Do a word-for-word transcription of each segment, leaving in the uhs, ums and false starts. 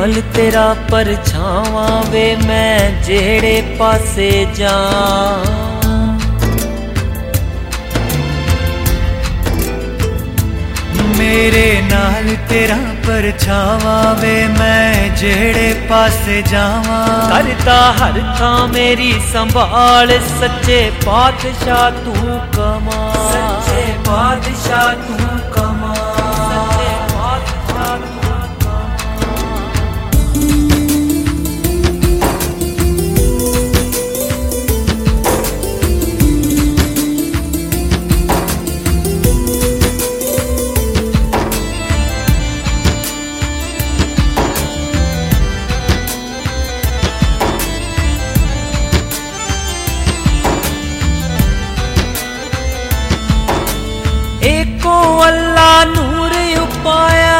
नाल तेरा परछावां वे मैं जेड़े पासे जा। मेरे नाल तेरा परछावां वे मैं जेड़े पासे जावां। करता हर थां मेरी संभाल सच्चे पातशाह तू कमाल। सच्चे पातशाह तू कमाल। सच्चे पातशाह तू एको अल्लाह नूर उपाया।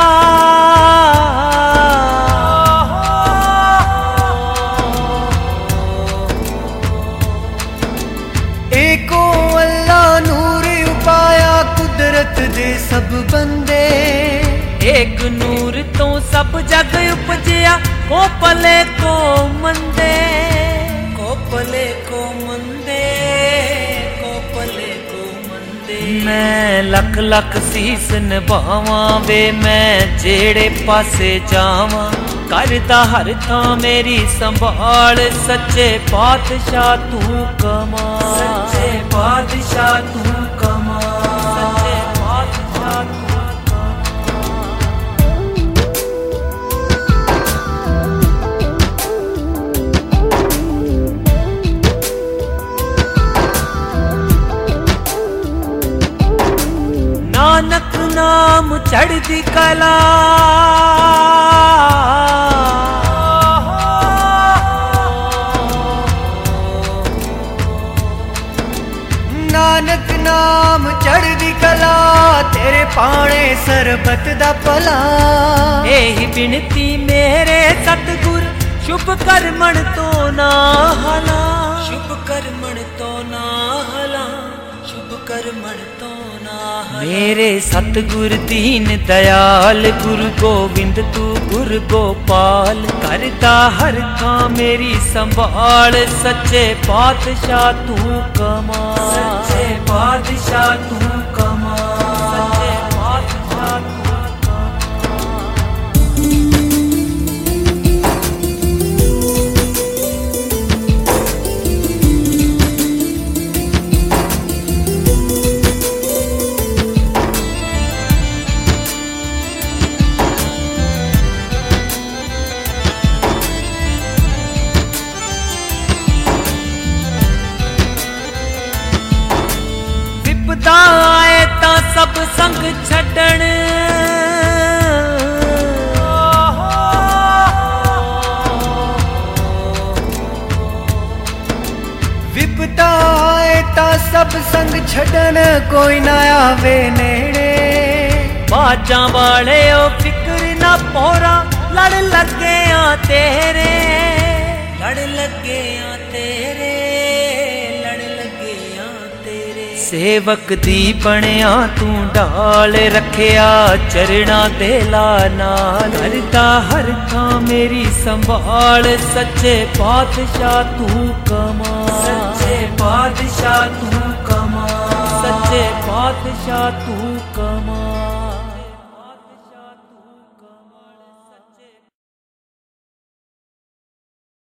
एको अल्लाह नूर उपाया कुदरत दे सब बंदे। एक नूर तो सब जग उपजया को पले को मंदे। को पले को मंदे को पले को मंदे। मैं लख लख सीस निभावां वे मैं जेड़े पासे जावां। करदा हर थां मेरी संभाल सच्चे पातशाह तू कमाल। सच्चे पातशाह तू कमाल। सच्चे पातशाह तू नानक नाम चढ़दी कला। नानक नाम चढ़दी कला तेरे पाने सरबत दा भला। एही बिनती मेरे सतगुर शुभ करमण तो ना हला। शुभ करमण तो ना हला। शुभ करमण तो ना हला। मेरे सतगुर दीन दयाल गुरु गोविंद तू गुरु गोपाल। करदा हर थां मेरी संभाल सच्चे पातशाह तू कमाल। सच्चे पातशाह तू कमाल। सच्चे पातशाह तू विपदा आए तां सब संग छड्डण। विपदा आए तां सब संग छड्डण कोई ना आवे नेड़े। बाजां वाले ओ फिक्र ना पौरा लड़ लगे आ तेरे। लड़ लगे आ तेरे। लड़ लगे आ तेरे। सेवक दी बनिया तू ढाल रखिया चरणा दे ला नाल। करदा हर थां मेरी संभाल सच्चे पातशाह तू कमाल। सच्चे पातशाह तू कमाल। सच्चे पातशाह तू कमाल।